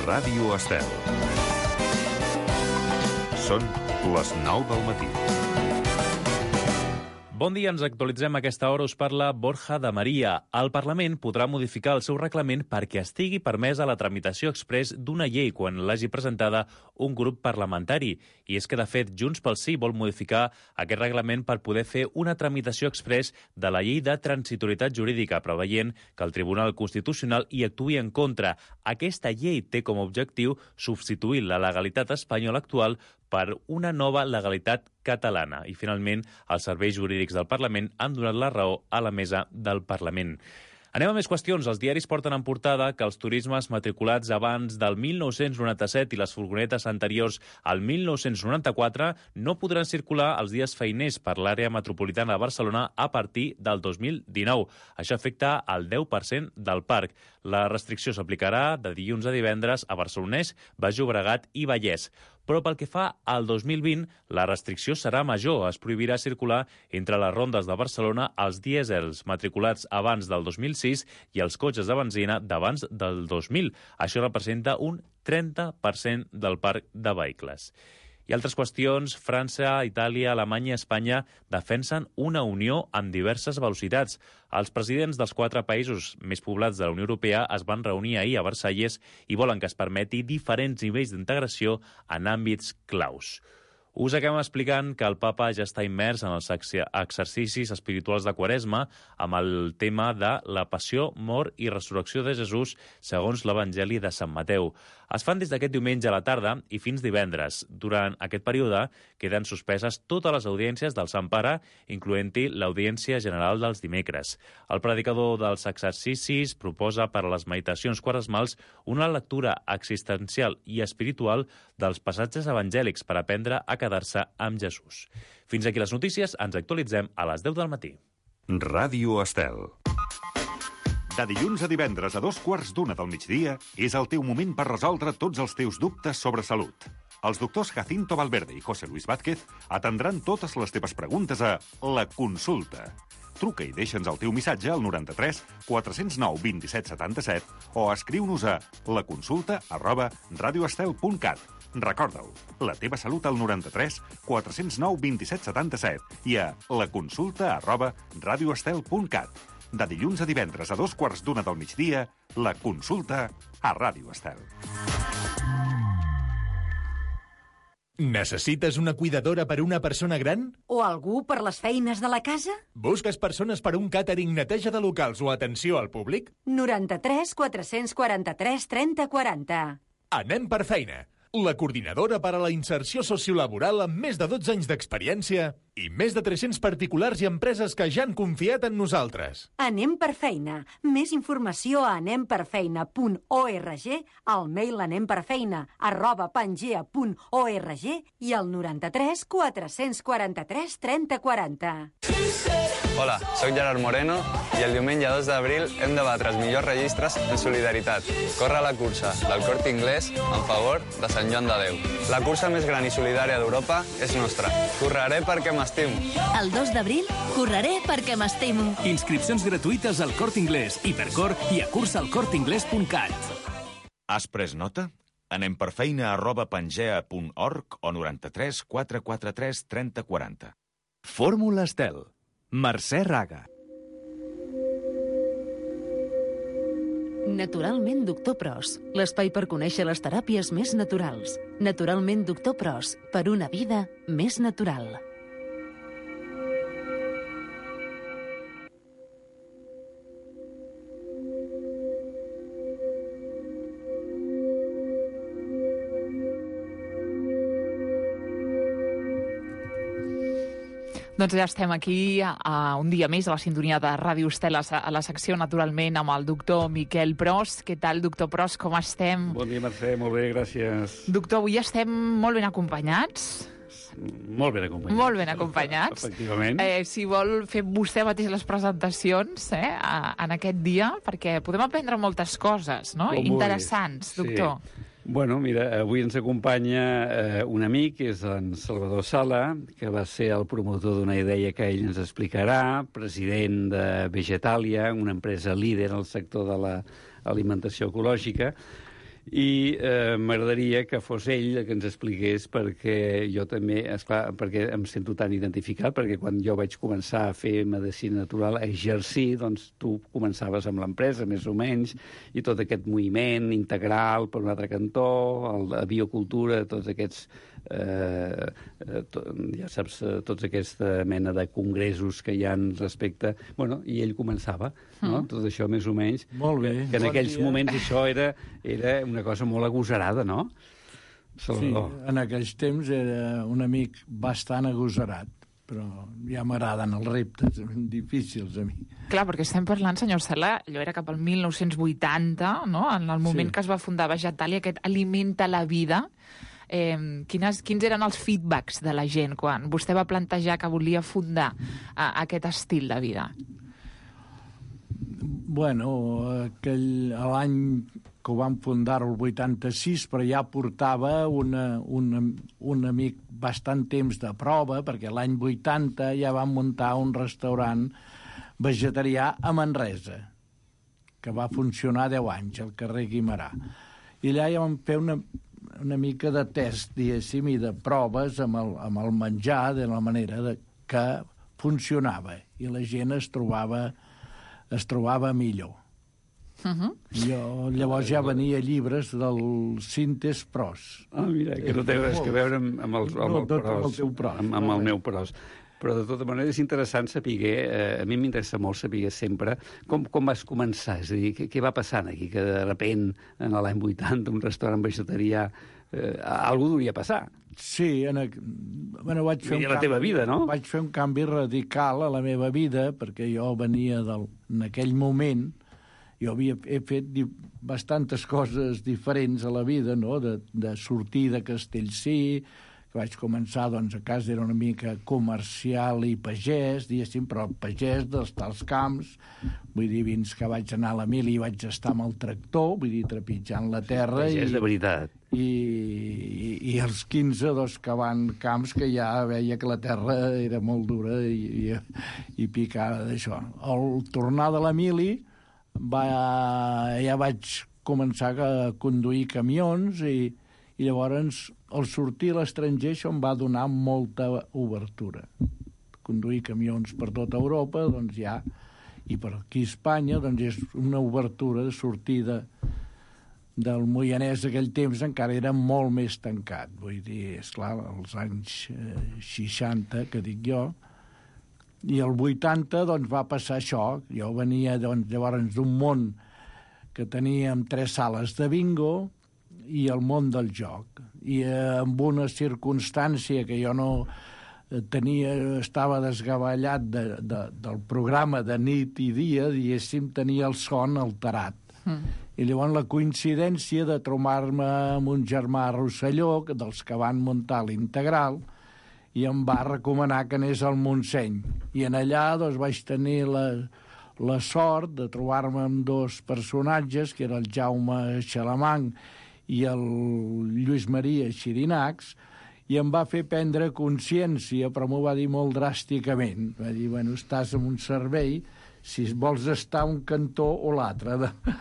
Ràdio Estel. Són les 9 del matí. Bon dia, ens actualitzem a aquesta hora. Us parla Borja de Maria. El Parlament podrà modificar el seu reglament perquè estigui permesa la tramitació exprés d'una llei quan l'hagi presentada un grup parlamentari. I és que, de fet, Junts pel Sí vol modificar aquest reglament per poder fer una tramitació exprés de la llei de transitorietat jurídica, preveient que el Tribunal Constitucional hi actuï en contra. Aquesta llei té com a objectiu substituir la legalitat espanyola actual per una nova legalitat catalana. I, finalment, els serveis jurídics del Parlament han donat la raó a la mesa del Parlament. Anem a més qüestions. Els diaris porten en portada que els turismes matriculats abans del 1997 i les furgonetes anteriors al 1994 no podran circular els dies feiners per l'àrea metropolitana de Barcelona a partir del 2019. Això afecta el 10% del parc. La restricció s'aplicarà de dilluns a divendres a Barcelonès, Baix Llobregat i Vallès. Però pel que fa al 2020, la restricció serà major. Es prohibirà circular entre les rondes de Barcelona els dièsels matriculats abans del 2006 i els cotxes de benzina d'abans del 2000. Això representa un 30% del parc de vehicles. I altres qüestions, França, Itàlia, Alemanya i Espanya defensen una unió amb diverses velocitats. Els presidents dels 4 països més poblats de la Unió Europea es van reunir ahir a Versalles i volen que es permeti diferents nivells d'integració en àmbits claus. Us acabem explicant que el papa ja està immers en els exercicis espirituals de Quaresma amb el tema de la passió, mort i resurrecció de Jesús segons l'Evangeli de Sant Mateu. Es fan des d'aquest diumenge a la tarda i fins divendres. Durant aquest període queden suspeses totes les audiències del Sant Pare, incloent-hi l'Audiència General dels dimecres. El predicador dels exercicis proposa per a les meditacions quaresmals una lectura existencial i espiritual dels passatges evangèlics per aprendre a quedar-se amb Jesús. Fins aquí les notícies, ens actualitzem a les 10 del matí. Ràdio Estel. De dilluns a divendres a 2:15 del migdia és el teu moment per resoldre tots els teus dubtes sobre salut. Els doctors Jacinto Valverde i José Luis Vázquez atendran totes les teves preguntes a La Consulta. Truca i deixa'ns el teu missatge al 93 409 27 77 o escriu-nos a laconsulta@radioestel.cat. Recorda-ho, la teva salut al 93 409 27 77 i a laconsulta@radioestel.cat. De dilluns a divendres a 2:15 del migdia, La Consulta a Ràdio Estel. Necessites una cuidadora per una persona gran? O algú per les feines de la casa? Busques persones per un càtering, neteja de locals o atenció al públic? 93 443 30 40. Anem per feina. La coordinadora per a la inserció sociolaboral amb més de 12 anys d'experiència i més de 300 particulars i empreses que ja han confiat en nosaltres. Anem per feina. Més informació a anemperfeina.org, al mail anemperfeina@pangea.org i al 93 443 30 40. Hola, soc Gerard Moreno i el diumenge 2 d'abril hem de batre els millors registres en solidaritat. Corre la cursa del Corte Inglés en favor de Sant Joan de Déu. La cursa més gran i solidària d'Europa és nostra. Correré perquè m'estimo. El 2 d'abril correré perquè m'estimo. Inscripcions gratuïtes al Corte Inglés, Hipercor i a cursalcorteinglés.cat. Has pres nota? Anem per feina@pangea.org o 93 443 30 40. Fórmula Estel. Mercè Raga. Naturalment Doctor Pros, l'espai per conèixer les teràpies més naturals. Naturalment Doctor Pros, per una vida més natural. Doncs ja estem aquí un dia més a la sintonia de Ràdio Estel, a la secció, naturalment, amb el doctor Miquel Pros. Què tal, doctor Pros, com estem? Bon dia, Mercè, molt bé, gràcies. Doctor, avui estem molt ben acompanyats. Molt ben acompanyats. Molt ben acompanyats. Efectivament. Si vol fer vostè mateix les presentacions en aquest dia, perquè podem aprendre moltes coses, no? Interessants, doctor. Sí. Bueno, mira, avui ens acompanya un amic, que és en Salvador Sala, que va ser el promotor d'una idea que ell ens explicarà, president de Vegetàlia, una empresa líder en el sector de l'alimentació ecològica, I m'agradaria que fos ell que ens expliqués, perquè jo també, esclar, perquè em sento tan identificat, perquè quan jo vaig començar a fer medicina natural, a exercir, doncs tu començaves amb l'empresa, més o menys, i tot aquest moviment integral per un altre cantó, la biocultura, tots aquests, ja saps, tots aquesta mena de congressos que hi ha respecte... Bueno, i ell començava, no? Tot això més o menys. Molt bé. Que en aquells moments això era una cosa molt agosarada, no? Salvador. Sí, en aquells temps era un amic bastant agosarat, però ja m'agraden els reptes difícils a mi. Clar, perquè estem parlant, senyor Sala, allò era cap al 1980, no? En el moment que es va fundar Vegetalia, aquest Alimenta la Vida. Quins eren els feedbacks de la gent quan vostè va plantejar que volia fundar aquest estil de vida? Bueno, l'any que ho vam fundar el 86, però ja portava un amic bastant temps de prova, perquè l'any 80 ja vam muntar un restaurant vegetarià a Manresa, que va funcionar 10 anys, al carrer Guimerà. I allà ja vam fer una mica de test, diguéssim, i de proves amb el menjar, de la manera que funcionava, i la gent es trobava millor. Jo llavors ja venia llibres del Cintes Pros. Mira, que no té res que veure amb el meu pros. Però, de tota manera, és interessant saber, a mi m'interessa molt saber sempre com vas començar, és a dir, què va passant aquí, que de repent, en l'any 80, un restaurant vegetarià, algú hauria passar. Sí, vaig fer la teva vida, no? Vaig fer un canvi radical a la meva vida, perquè jo venia en aquell moment, jo he fet bastantes coses diferents a la vida, no? De sortir de Castellcí, que vaig començar, doncs, a casa era una mica comercial i pagès, diguéssim, però pagès d'estar als camps, vull dir, fins que vaig anar a la mili i vaig estar amb el tractor, vull dir, trepitjant la terra. Pagès de veritat. I als 15, doncs, cavant camps, que ja veia que la terra era molt dura i picada d'això. Al tornar de la mili, ja vaig començar a conduir camions i llavors, al sortir a l'estranger, això em va donar molta obertura. Conduir camions per tota Europa, doncs ja, i per aquí a Espanya, doncs és una obertura de sortida del Moianès d'aquell temps encara era molt més tancat. Vull dir, esclar, als anys 60, que dic jo, i el 80, doncs, va passar això. Jo venia, doncs, llavors d'un món que teníem 3 sales de bingo, i el món del joc. I amb una circumstància que jo no tenia, estava desgavellat del programa de nit i dia, diguéssim, tenia el son alterat. I llavors la coincidència de trobar-me amb un germà a Rosselló, dels que van muntar l'Integral, i em va recomanar que anés al Montseny. I en allà, doncs, vaig tenir la sort de trobar-me amb 2 personatges, que era el Jaume Xalamang i el Lluís Maria Xirinacs, i em va fer prendre consciència, però m'ho va dir molt dràsticament. Va dir, bueno, estàs en un servei, si vols estar un cantó o l'altre.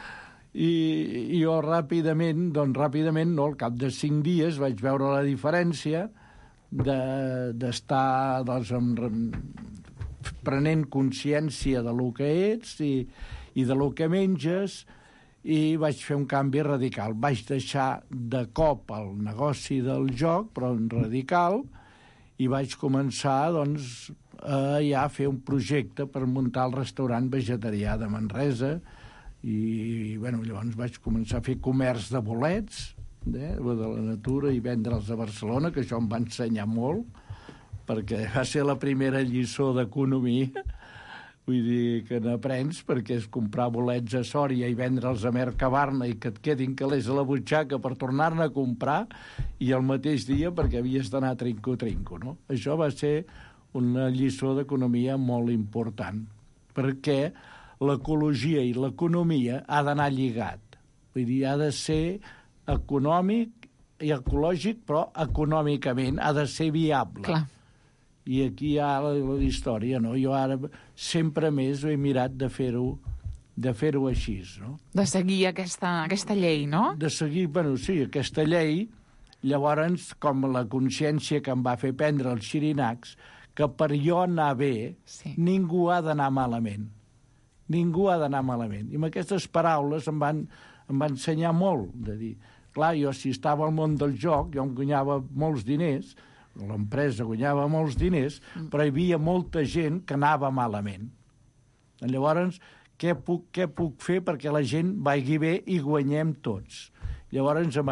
I jo ràpidament, no, al cap de 5 dies vaig veure la diferència d'estar, doncs, prenent consciència de lo que ets i de lo que menges, i vaig fer un canvi radical. Vaig deixar de cop el negoci del joc, però en radical, i vaig començar, doncs, a fer un projecte per muntar el restaurant vegetarià de Manresa, i bueno, llavors vaig començar a fer comerç de bolets, de la natura, i vendre'ls a Barcelona, que això em va ensenyar molt, perquè va ser la primera lliçó d'economia. Vull dir que n'aprens, perquè és comprar bolets a Sòria i vendre'ls a Mercabarna i que et quedin calés a la butxaca per tornar-ne a comprar, i el mateix dia perquè havies d'anar trinco-trinco, no? Això va ser una lliçó d'economia molt important, perquè l'ecologia i l'economia ha d'anar lligat. Vull dir, ha de ser econòmic i ecològic, però econòmicament ha de ser viable. Clar. I aquí hi ha la història, no? Jo ara sempre més he mirat de fer-ho de fer-ho així, no? De seguir aquesta llei, no? De seguir, bueno, sí, aquesta llei. Llavors, com la consciència que em va fer prendre els xirinacs, que per jo anar bé, ningú ha d'anar malament. Ningú ha d'anar malament. I amb aquestes paraules em va ensenyar molt, de dir, clar, jo si estava al món del joc, jo em guanyava molts diners, l'empresa guanyava molts diners, però hi havia molta gent que anava malament. Llavors, què puc fer perquè la gent vagi bé i guanyem tots? Llavors, amb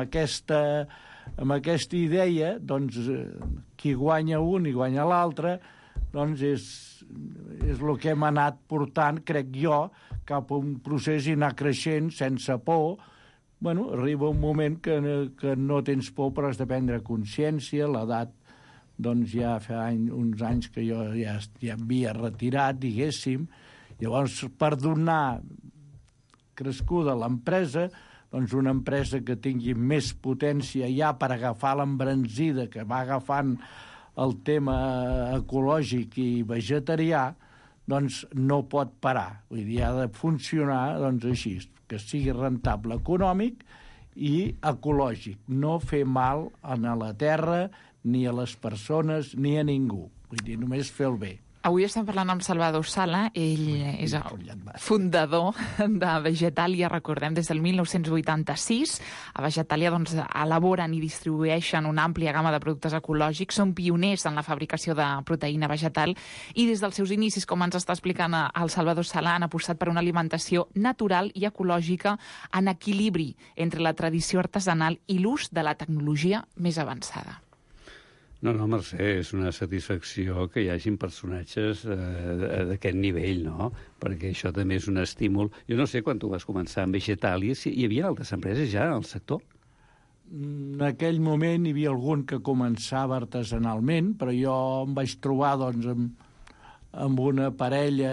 aquesta idea, doncs, qui guanya un i guanya l'altre, doncs és el que hem anat portant, crec jo, cap a un procés i anar creixent sense por. Bueno, arriba un moment que no tens por, però has de prendre consciència. L'edat, doncs, ja fa uns anys que jo ja havia retirat, diguéssim. Llavors, per donar crescuda a l'empresa, doncs una empresa que tingui més potència ja per agafar l'embranzida que va agafant el tema ecològic i vegetarià, doncs no pot parar. Vull dir, ha de funcionar doncs, així, que sigui rentable econòmic i ecològic. No fer mal a la terra, ni a les persones, ni a ningú. Vull dir, només fer el bé. Avui estem parlant amb Salvador Sala. Ell és el fundador de Vegetalia, recordem, des del 1986. A Vegetalia doncs, elaboren i distribueixen una àmplia gamma de productes ecològics. Són pioners en la fabricació de proteïna vegetal i des dels seus inicis, com ens està explicant el Salvador Sala, han apostat per una alimentació natural i ecològica en equilibri entre la tradició artesanal i l'ús de la tecnologia més avançada. No, Mercè, és una satisfacció que hi hagin personatges d'aquest nivell, no? Perquè això també és un estímul. Jo no sé, quan tu vas començar amb Vegetalia, si hi havia altres empreses ja al sector? En aquell moment hi havia algun que començava artesanalment, però jo em vaig trobar doncs, amb una parella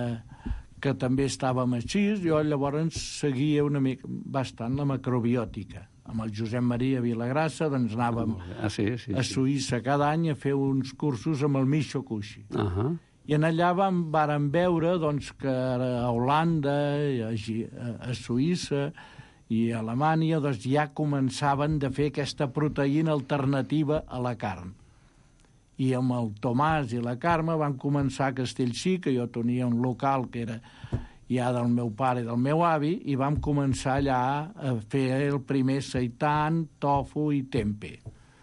que també estàvem així. Jo llavors seguia una mica bastant la macrobiòtica. Amb el Josep Maria Vilagrassa, doncs anàvem a Suïssa cada any a fer uns cursos amb el Micho Kushi. I en allà vàrem veure doncs, que a Holanda, a Suïssa i a Alemanya doncs, ja començaven a fer aquesta proteïna alternativa a la carn. I amb el Tomàs i la Carme van començar a Castellcí, que jo tenia un local que era ja del meu pare i del meu avi, i vam començar allà a fer el primer seitan, tofu i tempeh.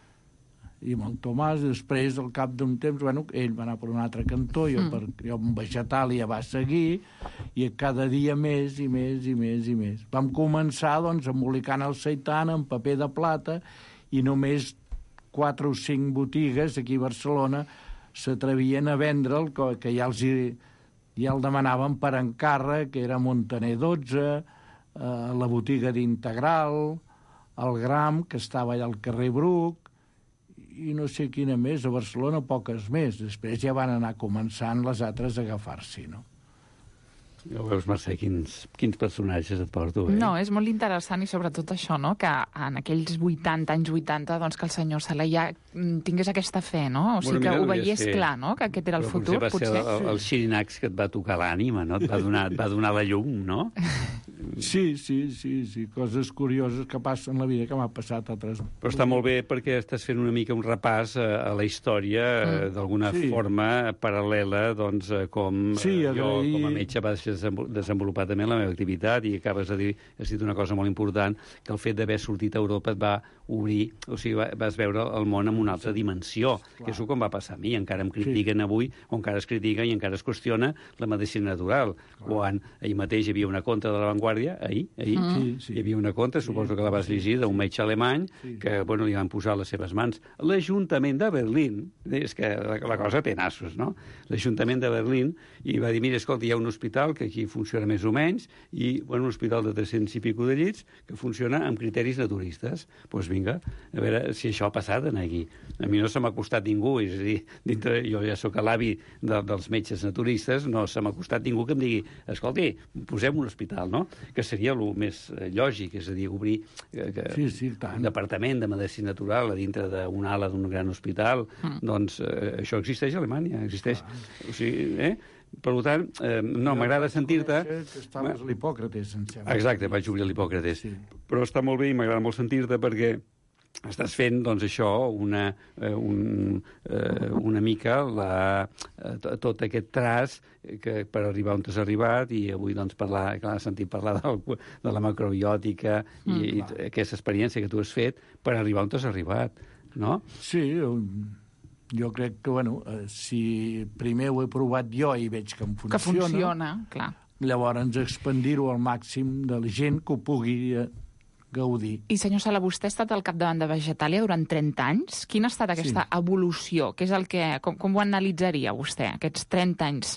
I amb el Tomàs, després, al cap d'un temps, bueno, ell va anar per un altre cantó, jo amb Vegetalia va seguir, i cada dia més i més i més i més. Vam començar, doncs, embolicant el seitan en paper de plata, i només 4 o 5 botigues aquí a Barcelona s'atrevien a vendre'l, que ja el demanaven per encàrrec, que era Montaner 12, la botiga d'Integral, el Gram, que estava allà al carrer Bruc, i no sé quina més, a Barcelona poques més. Després ja van anar començant les altres a agafar-s'hi, no? Ja veus, Mercè, quins personatges et porto, eh? No, és molt interessant i sobretot això, no?, que en aquells anys 80, doncs que el senyor Sala ja tingués aquesta fe, no? O sigui, que ho veiés clar, no?, que aquest era el futur, potser. Va ser el Xirinacs que et va tocar l'ànima, no? Et va donar la llum, no? Sí, coses curioses que passen en la vida, que m'ha passat altres. Però està molt bé perquè estàs fent una mica un repàs a la història d'alguna forma paral·lela, doncs, com jo, com a metge, vaig desenvolupar també la meva activitat, i acabes de dir, has dit una cosa molt important, que el fet d'haver sortit a Europa et va obrir, o sigui, vas veure el món en una altra dimensió, que és el que em va passar a mi. Encara em critiquen avui, o encara es critica i encara es qüestiona la medicina natural. Quan ahir mateix hi havia una contra de La Vanguardia, ahir hi havia una contra, suposo que la vas llegir, d'un metge alemany, que, bueno, li van posar les seves mans. L'Ajuntament de Berlín, és que la cosa té nassos, no? L'Ajuntament de Berlín, i va dir, mira, escolta, hi ha un hospital que aquí funciona més o menys, i, bueno, un hospital de 300 i pico de llits que funciona amb criteris naturistes. Doncs vinga, a veure si això ha passat aquí. A mi no se m'ha costat ningú, és a dir, jo ja sóc l'avi dels metges naturistes, no se m'ha costat ningú que em digui, escolti, posem un hospital, no? Que seria el més lògic, és a dir, obrir un departament de medicina natural a dintre d'una ala d'un gran hospital. Doncs això existeix a Alemanya, existeix. O sigui, Per tant, no, m'agrada sentir-te... Que estaves a l'Hipòcrates, em sembla. Exacte, vaig obrir l'Hipòcrates. Sí. Però està molt bé i m'agrada molt sentir-te perquè estàs fent, doncs, això, una mica tot aquest traç que per arribar on t'has arribat, i avui, doncs, sentit parlar de la macrobiòtica i aquesta experiència que tu has fet per arribar on t'has arribat, no? Sí, jo crec que, bueno, si primer ho he provat jo i veig que em funciona... Que funciona, clar. Llavors expandir-ho al màxim de la gent que ho pugui gaudir. I, senyor Sala, vostè ha estat al capdavant de Vegetàlia durant 30 anys. Quina ha estat aquesta evolució? Què és el que, com ho analitzaria vostè, aquests 30 anys?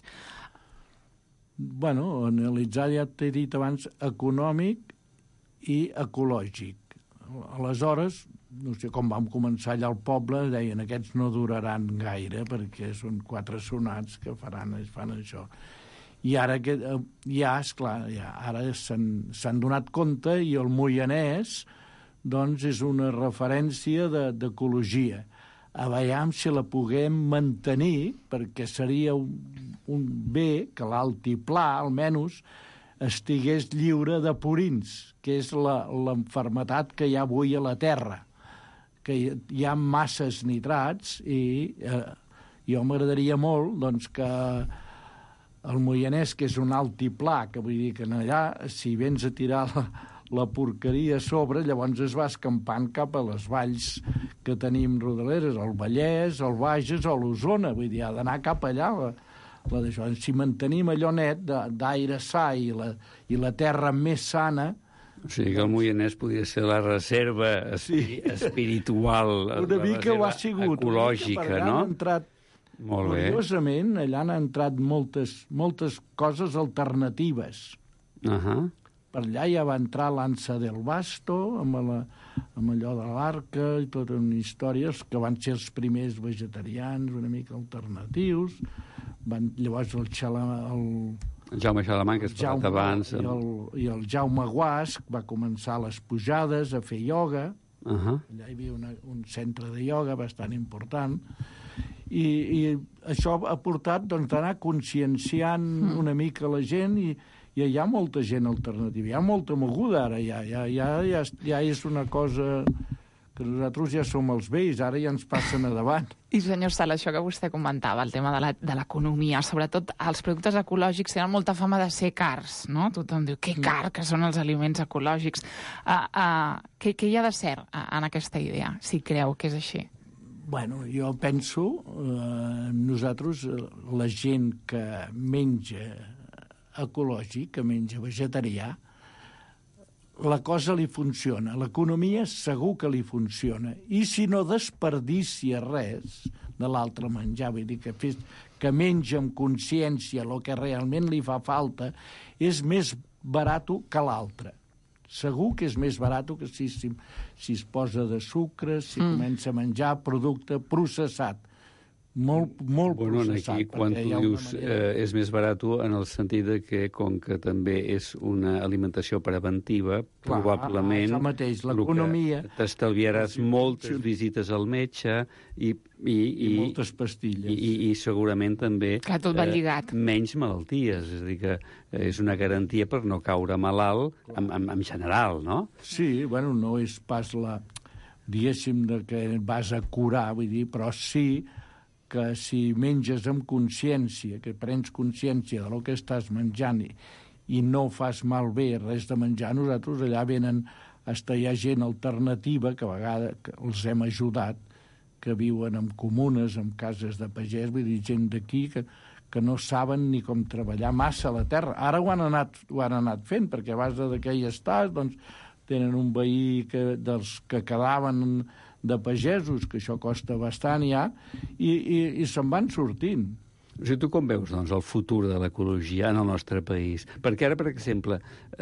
Bueno, analitzar, ja t'he dit abans, econòmic i ecològic. Aleshores, no sé, com vam començar allà al poble, deien aquests no duraran gaire perquè són 4 sonats que fan això. I ara, esclar, ara s'han donat compte i el Moianès doncs, és una referència d'ecologia. A veure si la puguem mantenir, perquè seria un bé que l'altiplà, almenys, estigués lliure de purins, que és l'enfermetat que hi ha avui a la Terra, que hi ha masses nitrats i jo m'agradaria molt doncs, que el Moianès, que és un altiplà, que vull dir que allà, si vens a tirar la porqueria a sobre, llavors es va escampant cap a les valls que tenim rodaleres, el Vallès, el Bages o l'Osona, vull dir, ha d'anar cap allà. Si mantenim allò net d'aire sa i la terra més sana... O sigui que el Moianès podria ser la reserva espiritual, una mica ho ha sigut, ecològica, no? Molt bé. Curiosament, allà han entrat moltes coses alternatives. Per allà ja va entrar l'Ansa del Basto, amb allò de l'Arca i tota una històries que van ser els primers vegetarians, una mica alternatius. Llavors el Jaume Xalamant, que has parlat abans. I el Jaume Guasc va començar les pujades a fer ioga. Allà hi havia un centre de ioga bastant important. I això ha portat d'anar conscienciant una mica la gent i hi ha molta gent alternativa. Hi ha molta moguda ara, ja és una cosa que nosaltres ja som els vells, ara ja ens passen a davant. I, senyor Sala, això que vostè comentava, el tema de l'economia, sobretot els productes ecològics tenen molta fama de ser cars, no? Tothom diu, que car que són els aliments ecològics. Què hi ha de cert en aquesta idea, si creu que és així? Bueno, jo penso, nosaltres, la gent que menja ecològic, que menja vegetarià, la cosa li funciona, l'economia segur que li funciona, i si no desperdicia res de l'altre menjar, vull dir que menja amb consciència el que realment li fa falta, és més barat que l'altre. Segur que és més barat que si es posa de sucre, si comença a menjar producte processat. Molt processat. Aquí, quan tu dius és més barat, en el sentit que, com que també és una alimentació preventiva, probablement t'estalviaràs moltes visites al metge i moltes pastilles. I segurament també tot va lligat. Menys malalties. És a dir, que és una garantia per no caure malalt en general, no? Sí, bueno, no és pas diguéssim, que vas a curar, vull dir, però sí que si menges amb consciència, que prens consciència del que estàs menjant i no fas malbé res de menjar, nosaltres allà venen, hi ha gent alternativa, que a vegades els hem ajudat, que viuen en comunes, en cases de pagès, vull dir, gent d'aquí que no saben ni com treballar massa la terra. Ara ho han anat fent, perquè a base que hi estàs, doncs tenen un veí dels que quedaven de pagesos, que això costa bastant ja, i se'n van sortint. O sigui, tu com veus, doncs, el futur de l'ecologia en el nostre país? Perquè ara, per exemple,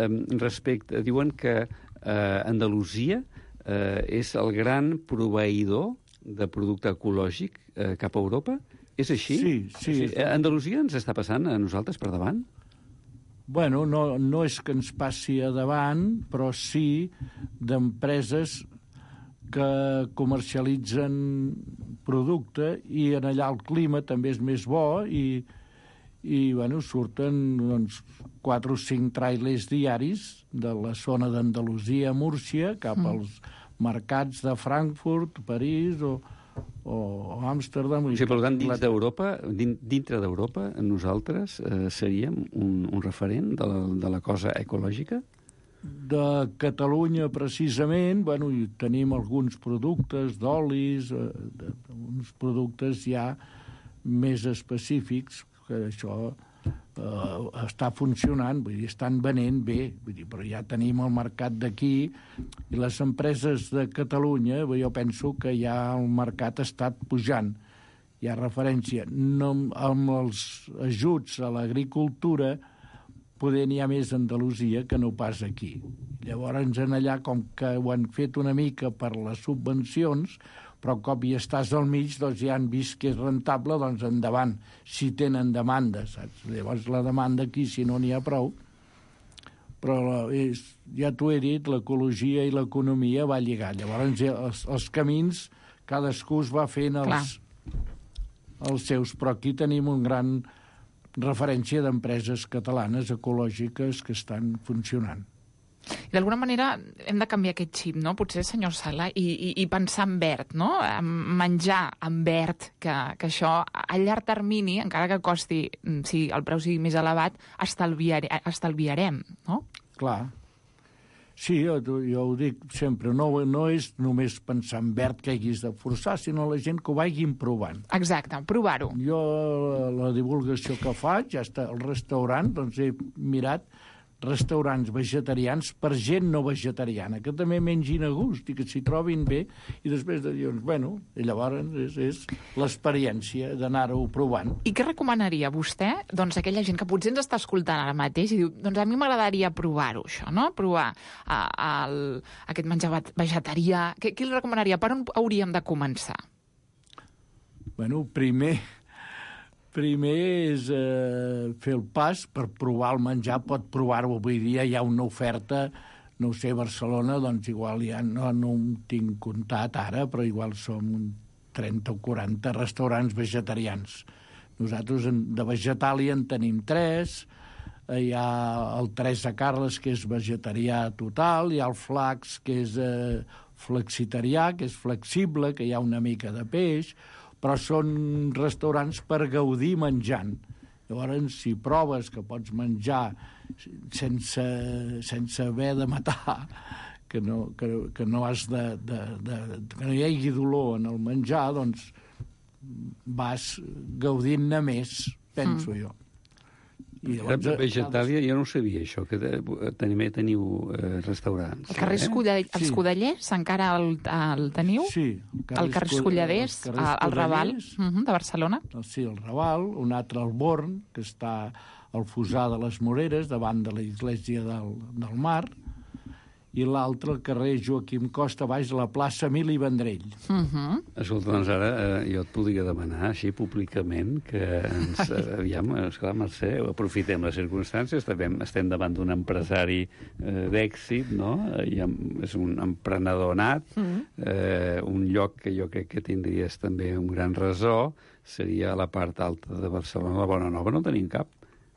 diuen que Andalusia és el gran proveïdor de producte ecològic cap a Europa? És així? Sí. Andalusia ens està passant a nosaltres per davant? Bueno, no és que ens passi a davant, però sí d'empreses que comercialitzen producte i en allà el clima també és més bo i i surten 4 o 5 trailers diaris de la zona d'Andalusia a Múrcia cap als mercats de Frankfurt, París o Amsterdam. O sigui, per tant, dintre d'Europa, nosaltres seríem un referent de la cosa ecològica? De Catalunya, precisament, hi tenim alguns productes d'olis, uns productes ja més específics, que això està funcionant, vull dir, estan venent bé, però ja tenim el mercat d'aquí i les empreses de Catalunya, jo penso que ja el mercat ha estat pujant. Hi ha referència. Amb els ajuts a l'agricultura poder n'hi ha més a Andalusia que no pas aquí. Llavors, allà, com que ho han fet una mica per les subvencions, però un cop hi estàs al mig, ja han vist que és rentable, endavant, si tenen demanda, saps? Llavors la demanda aquí, si no n'hi ha prou, però ja t'ho he dit, l'ecologia i l'economia va lligar. Llavors els camins, cadascú es va fent els seus, però aquí tenim un gran referència d'empreses catalanes ecològiques que estan funcionant. I d'alguna manera hem de canviar aquest xip, no? Potser, senyor Sala, i pensar en verd, no? Menjar en verd, que això a llarg termini, encara que costi, si el preu sigui més elevat, estalviarem, no? Clar. Sí, jo ho dic sempre, no és només pensar en verd que hagis de forçar, sinó la gent que ho vagin provant. Exacte, provar-ho. Jo, la divulgació que faig, ja està al restaurant, he mirat restaurants vegetarians per gent no vegetariana, que també mengin a gust i que s'hi trobin bé, i després de dir, llavors és l'experiència d'anar-ho provant. I què recomanaria vostè, aquella gent que potser ens està escoltant ara mateix i diu, a mi m'agradaria provar-ho, això, no? Provar aquest menjar vegetarià. Què li recomanaria? Per on hauríem de començar? Primer és fer el pas per provar el menjar, pot provar-ho. Avui dia hi ha una oferta, no sé, a Barcelona, igual ja no ho tinc comptat ara, però igual som 30 o 40 restaurants vegetarians. Nosaltres de Vegetàlia en tenim 3, hi ha el Teresa Carles, que és vegetarià total, hi ha el Flax, que és flexitarià, que és flexible, que hi ha una mica de peix, però són restaurants per gaudir menjant. Llavors, si proves que pots menjar sense haver de matar, que no has que no hi hagi dolor en el menjar, vas gaudint-ne més, penso jo. Vegetàlia, jo no ho sabia, això, que també teniu restaurants. El carrer Escudellers, encara el teniu? Sí. El carrer Escolladers, al Raval, de Barcelona. Sí, el Raval, un altre al Born, que està al Fossar de les Moreres, davant de l'església del Mar, i l'altre, el carrer Joaquim Costa, baix a la plaça Emili Vendrell. Escolta, ara jo et podria demanar, així públicament, que esclar, Mercè, aprofitem les circumstàncies, estem davant d'un empresari d'èxit, no? És un emprenedor nat, un lloc que jo crec que tindries també un gran ressò, seria a la part alta de Barcelona, la Bona Nova, no tenim cap.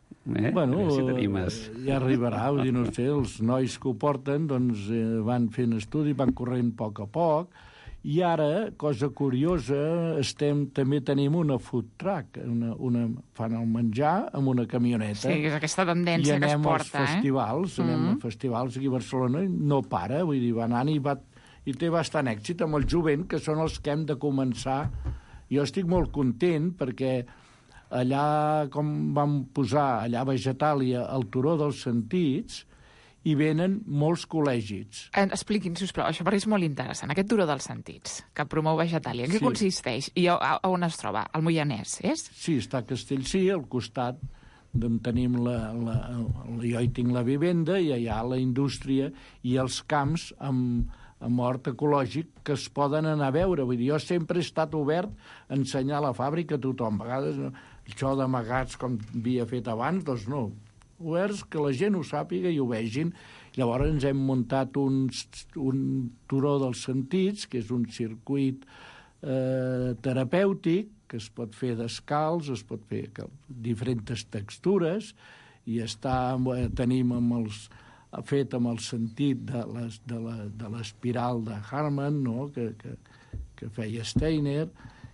Ja arribarà, no sé, els nois que ho porten van fent estudi, van corrent a poc, i ara, cosa curiosa, també tenim una food truck, fan el menjar amb una camioneta. Sí, és aquesta tendència que es porta, anem a festivals aquí a Barcelona, no para, vull dir, va anant i té bastant èxit amb el jovent, que són els que hem de començar. Jo estic molt content perquè allà, com vam posar allà a Vegetàlia el Turó dels Sentits, hi venen molts col·legis. Expliqui'ns, sisplau, això perquè és molt interessant. Aquest Turó dels Sentits, que promou Vegetàlia, en què consisteix? I on es troba? Al Moianès, és? Sí, està a Castellcí, al costat d'on tenim jo hi tinc la vivenda, i allà la indústria i els camps amb hort ecològic que es poden anar a veure. Vull dir, jo sempre he estat obert a ensenyar la fàbrica a tothom. A vegades això d'amagats com havia fet abans, no. Oberts, que la gent ho sàpiga i ho vegin. Llavors ens hem muntat un Turó dels Sentits, que és un circuit terapèutic, que es pot fer descalç, es pot fer diferents textures, i tenim fet amb el sentit de l'espiral de Harman, no? que feia Steiner,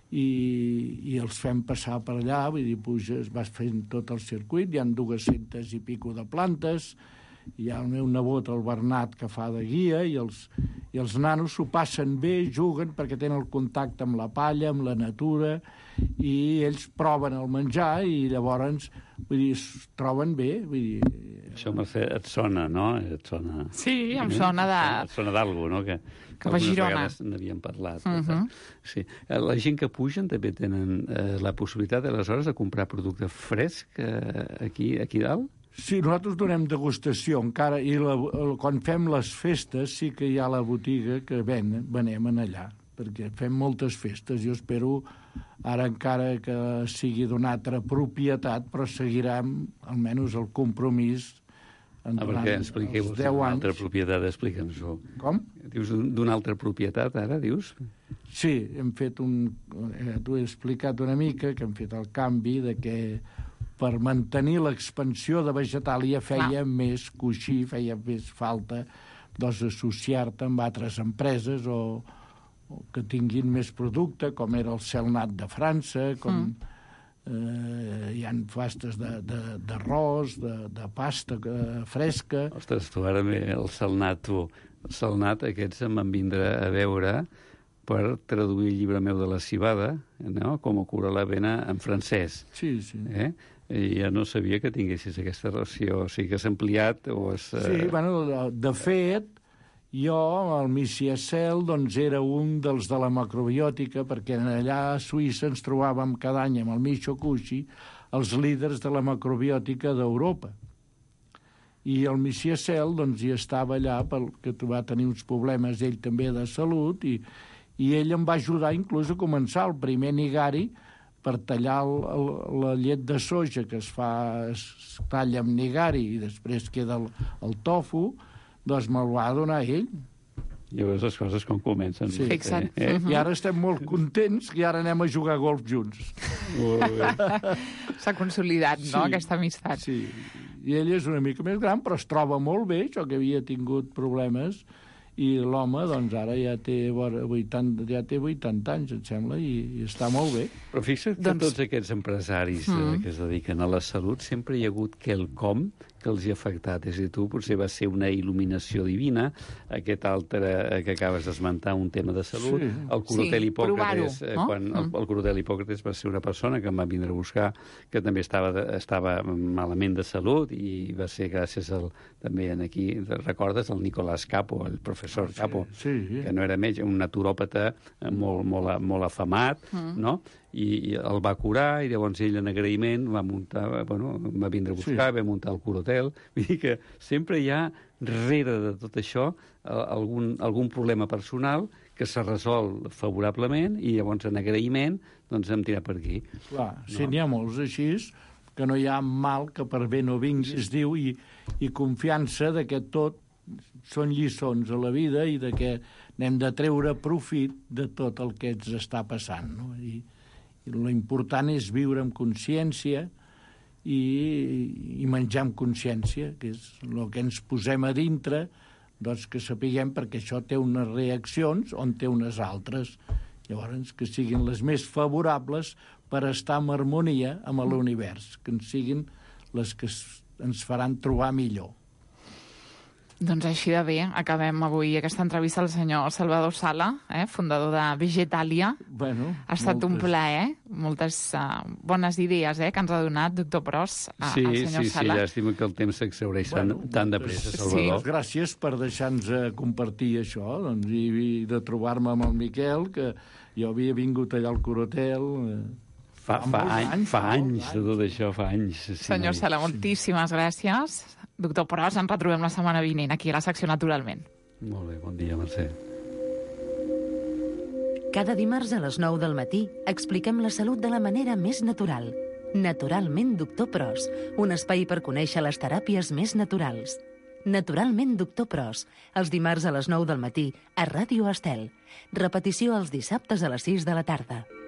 i els fem passar per allà, vull dir, vas fent tot el circuit, hi ha 200 i pico de plantes, hi ha el meu nebot, el Bernat, que fa de guia, i els nanos s'ho passen bé, juguen, perquè tenen el contacte amb la palla, amb la natura, i ells proven el menjar, i llavors, vull dir, es troben bé, vull dir... Això, Mercè, et sona, no? Et sona... Sí, em sona de... Et sona d'algú, no? Que cap a Girona. Vegades n'havíem parlat. Sí. La gent que pugen també tenen la possibilitat, aleshores, de comprar producte fresc aquí dalt? Sí, nosaltres donem degustació encara, i quan fem les festes sí que hi ha la botiga que venem allà, perquè fem moltes festes. Jo espero, ara encara que sigui d'una altra propietat, però seguirà almenys el compromís perquè expliqueu d'una altra propietat, explica'ns-ho. Com? Dius d'una altra propietat, ara, dius? Sí, hem fet t'ho he explicat una mica, que hem fet el canvi de que per mantenir l'expansió de Vegetàlia feia més coixí, feia més falta associar-te amb altres empreses o que tinguin més producte, com era el Celnat de França, com hi ha pastes d'arròs, de pasta fresca... Ostres, tu ara el Celnat, el Celnat aquests em van vindre a veure per traduir el llibre meu de la cibada, no? Com cura la vena en francès. Sí, sí. I ja no sabia que tinguessis aquesta relació. O sigui que has ampliat o has... Sí, bueno, de fet, jo, el Miciacel, doncs era un dels de la macrobiòtica, perquè allà a Suïssa ens trobàvem cada any amb el Michio Kushi els líders de la macrobiòtica d'Europa. I el Miciacel, doncs, hi estava allà perquè va tenir uns problemes ell també de salut, i ell em va ajudar inclús a començar el primer nigari per tallar la llet de soja que es talla amb nigari i després queda el tofu, doncs me'l va donar ell. I veus les coses com comencen. Sí. Fixa't. I ara estem molt contents i ara anem a jugar a golf junts. S'ha consolidat, no?, aquesta amistat. Sí, i ell és una mica més gran, però es troba molt bé, això que havia tingut problemes, i l'home, doncs, ara ja té 80 anys, em sembla, i està molt bé. Però fixa't que tots aquests empresaris que es dediquen a la salut sempre hi ha hagut quelcom que els hi ha afectat. És a dir, tu potser va ser una il·luminació divina, aquest altre que acabes d'esmentar, un tema de salut. Sí. El Corotel Hipòcrates, quan el Corotel Hipòcrates va ser una persona que em va vindre a buscar, que també estava malament de salut, i va ser gràcies també aquí, recordes, el Nicolás Capo, el professor Capo, que no era metge, un naturòpata molt afamat, no?, i el va curar, i llavors ell en agraïment va vindre a buscar, va muntar el Corotel. Vull dir que sempre hi ha darrere de tot això algun problema personal que s'ha resolt favorablement, i llavors en agraïment doncs hem tirat per aquí. Clar, sí, n'hi ha molts així, que no hi ha mal que per bé no vingui, es diu, i confiança de que tot són lliçons a la vida i de que n'hem de treure profit de tot el que ens està passant, no? I l'important és viure amb consciència i menjar amb consciència, que és el que ens posem a dintre, doncs que sapiguem, perquè això té unes reaccions on té unes altres. Llavors, que siguin les més favorables per estar en harmonia amb l'univers, que ens siguin les que ens faran trobar millor. Doncs així de bé, acabem avui aquesta entrevista al senyor Salvador Sala, fundador de Vegetàlia. Bueno, ha estat un plaer, moltes bones idees que ens ha donat, doctor Pros, el senyor Sala. Sí, llàstima que el temps s'exhaureix tan de pressa, Salvador. Sí. Gràcies per deixar-nos compartir això, doncs, i de trobar-me amb el Miquel, que jo havia vingut allà al Corotel... Fa anys de tot això, fa anys. Senyor Sala, moltíssimes gràcies. Doctor Pros, ens retrobem la setmana vinent aquí a la secció Naturalment. Molt bé, bon dia, Mercè. Cada dimarts a les 9 del matí expliquem la salut de la manera més natural. Naturalment, doctor Pros, un espai per conèixer les teràpies més naturals. Naturalment, doctor Pros, els dimarts a les 9 del matí a Ràdio Estel. Repetició els dissabtes a les 6 de la tarda.